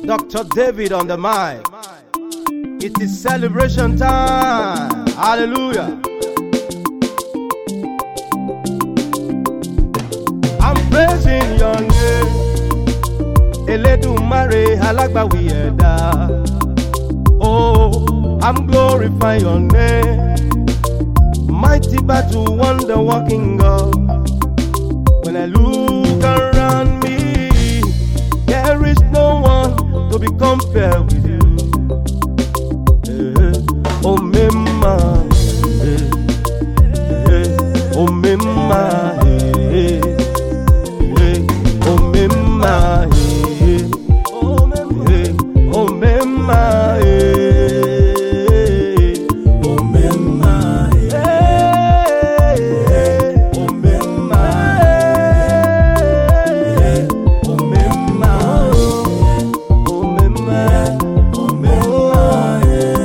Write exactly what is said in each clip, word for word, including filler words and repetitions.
Doctor David on the mic. It is celebration time. Hallelujah. I'm praising your name. Eledumare alagbawi ẹ̀dá. Oh, I'm glorifying your name. Mighty battle, wonder walking God. When I look around me, there is no one to be compared with you. Eh, oh, Mima, eh, eh, oh, Mima, eh, eh, oh, Mima, eh, oh, Mima, eh, oh, Mima, eh, oh, Mima, eh, oh, Mima, eh, oh, Mima, oh, Mima, oh, Mima,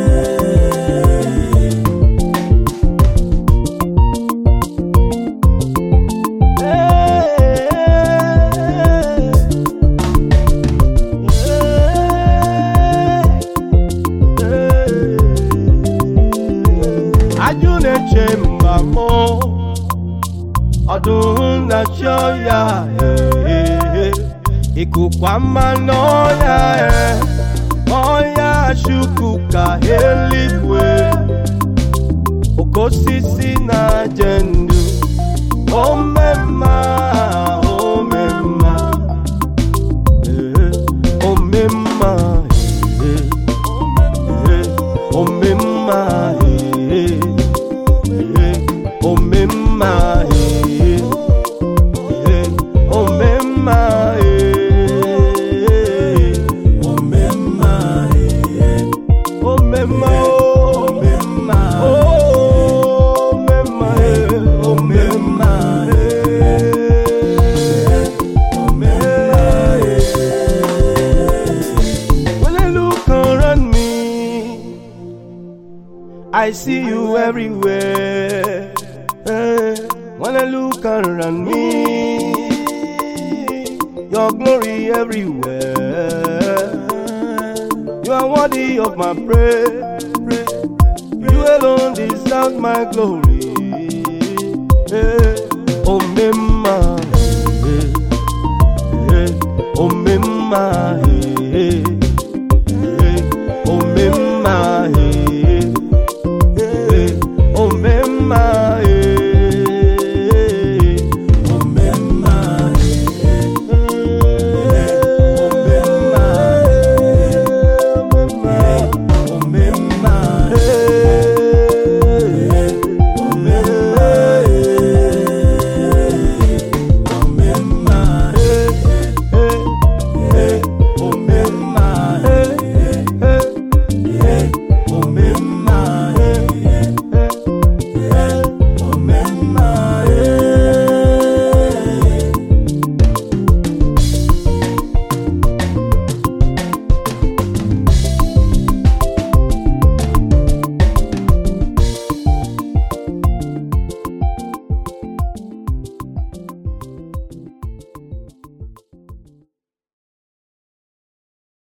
Ajune chemba mo Odun na choya Ikukwa manoya Oya shukuka helikwe Okosisi na jendu Omema, omema Omema Omema Oh, Mima, eh, eh, oh, Mima, eh, oh, Mima, eh, oh, Mima, oh, Mima, oh, Mima, eh, oh, Mima, eh, oh, Mima, eh. When I look around me, I see you everywhere. When I look around me, your glory everywhere. You are worthy of my praise. You alone deserve my glory. Oh, Mima, oh, Mima.